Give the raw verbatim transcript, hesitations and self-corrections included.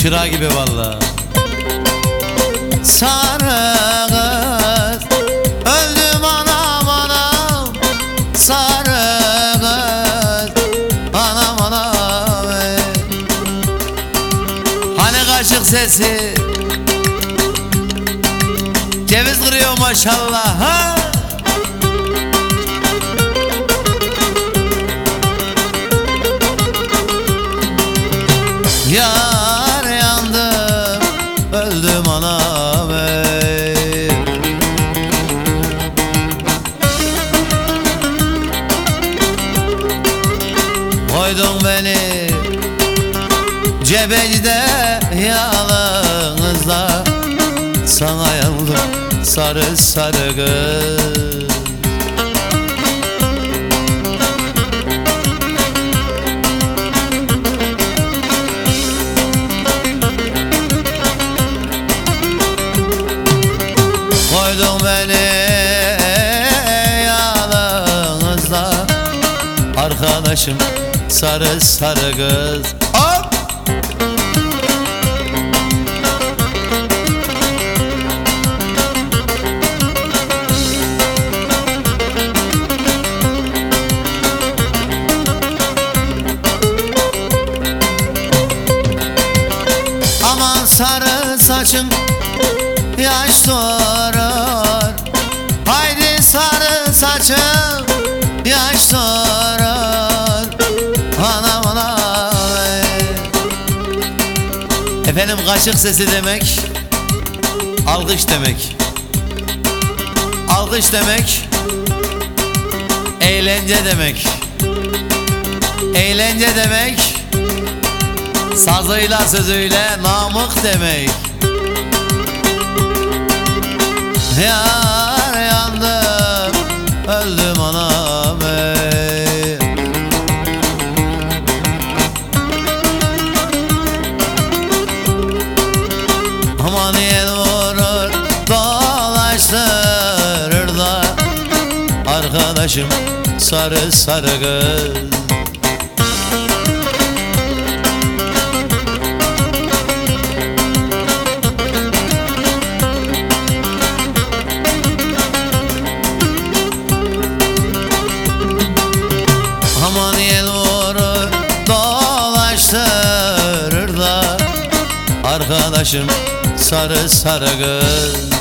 çıra gibi valla. Sarı kız öldüm anam anam, sarı kız anam anam ey. Hani kaşık sesi ceviz kırıyor maşallah ha. Yar yandım öldüm anam ey. Koydun beni cebecide yalnızda, sana yandım sarı sarı kız. Koydun beni yalnızda, arkadaşım sarı sarı kız. Hop! Aman sarı saçın yaş durur, haydi sarı saçım yaş durur anam anam ey. Efendim kaşık sesi demek alkış demek. Alkış demek eğlence demek. Eğlence demek sazıyla sözüyle namık demek. Yar yandım öldüm anam ey. Aman yel vurur dolaştırır da, arkadaşım sarı sarı kız. Aman yel vurur dolaştırır da, arkadaşım sarı sarı kız.